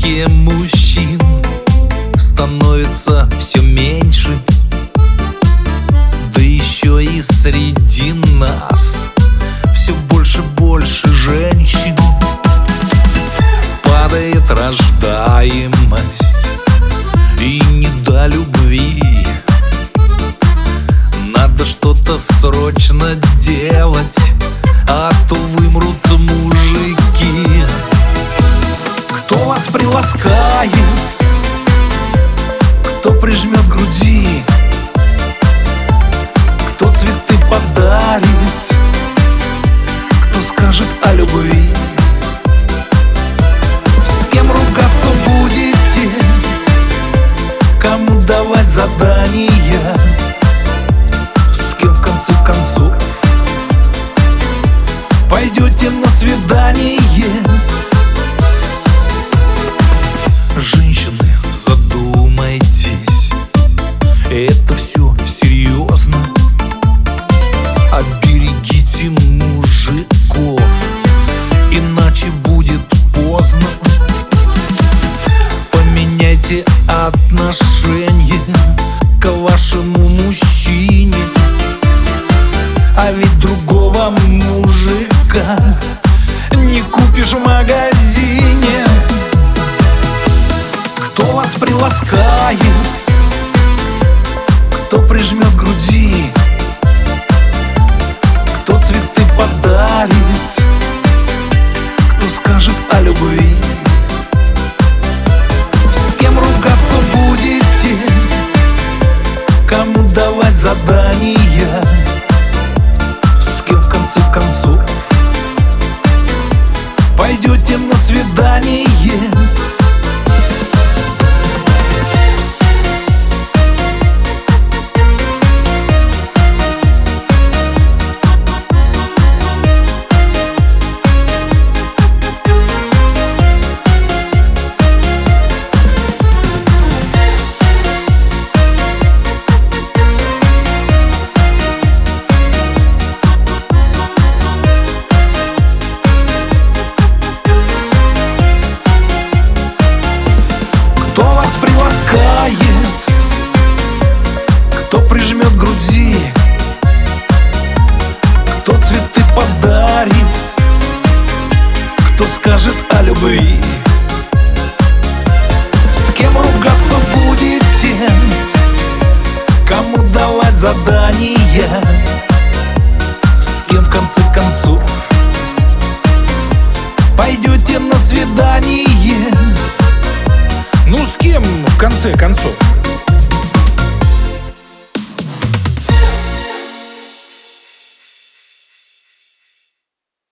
списке мужчин становится все меньше. Да еще и среди нас все больше женщин. Падает рождаемость, и не до любви. Надо что-то срочно делать, а то вымрут мужики. Кто вас приласкает, кто прижмет к груди, кто цветы подарит, кто скажет о любви. С кем ругаться будете, кому давать задания, с кем в конце концов пойдете на свидание. Женщины, задумайтесь, это все серьезно. Оберегите мужиков, иначе будет поздно. Поменяйте отношение к вашему мужчине, а ведь другого мужика не купишь в магазине. Кто вас приласкает, кто прижмет к груди, кто цветы подарит, кто скажет о любви. С кем ругаться будете, кому давать задания, с кем в конце концов пойдете на свидание. Кто вас приласкает, кто прижмет к груди, кто цветы подарит, кто скажет о любви. С кем ругаться будете, кому давать задания, с кем в конце концов пойдете на свидание. Ну с кем в конце концов?